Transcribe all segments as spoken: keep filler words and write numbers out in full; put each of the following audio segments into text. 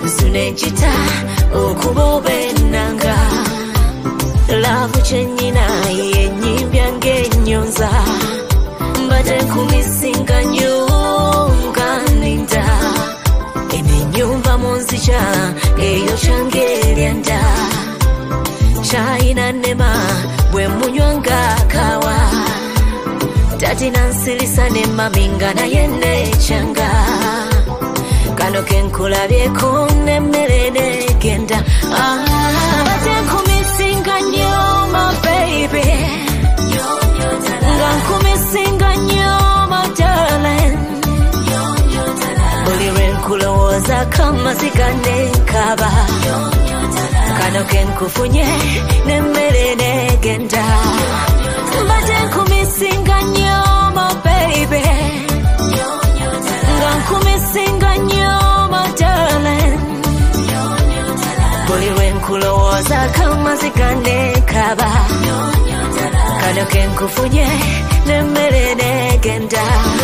sunenchita okubobenanga love chenyina yenyimbya ngenyonza mbade kumisinga nyunganinda ene nyumba monzicha eyo changeryanda China nema bwe munywanga kawa Tati nansilisa ne maminga na yene changa Kano kenkulabyeko nemmere negenda Ah, bate kumisinga nyoma baby Nga nkumisinga nyoma darling Buli lwenkulowooza kama zigane nkaba Kano kenkufunye nemmere negenda Bate kumisinga nyoma baby Nga nkumisinga nyoma darling Buli lwenkulowooza kama zigane nkaba Kano kenkufunye nemmere negenda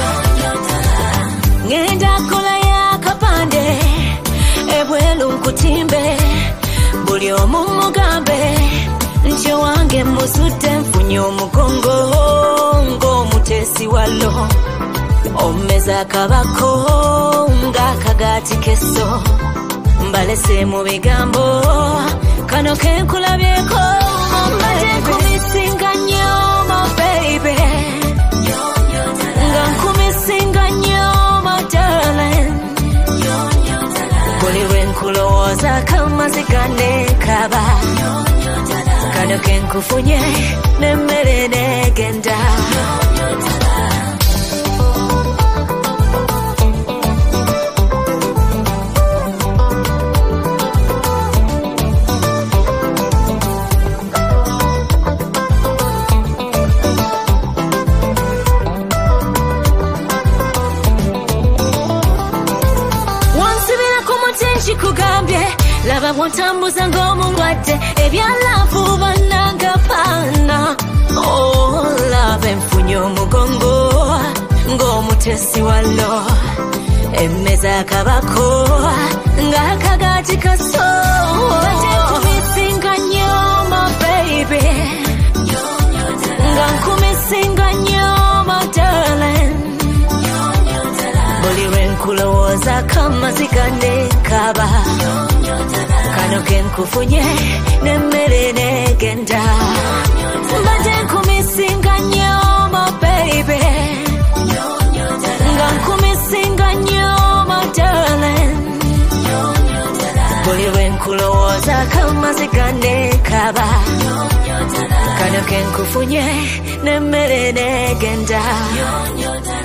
Ngenda kola ya kapande ebwelu nkutimbe Buli omu mugambe nti wange musute nfunye omugongo ng'omutesi walo Omeza kabako ng'akagaati kesso Mbalese mu bigambo kano kenkulabyeko Mbate kumisinga nyoma baby Nga nkumisinga nyoma darling Buli lwenkulowooza kama zigane nkaba Kano kenkufunye nemmere negenda Kugambye laba bwontambuza ng'omulwadde ebyalafu bannanga paana Oh, laba nfunye omugongo ng'omutesi walo emmeza akabako ng'akagaati kaso Bate kumisinga nyoma baby Nga nkumisinga nyoma darling Buli lwenkulowooza kama zigane nkaba Kano kenkufunye nemmere negenda Mbade nkumisinga nyoma baby Nga nkumisinga nyoma darling Buli lwenkulowooza kama zigane nkaba Kano kenkufunye nemmere negenda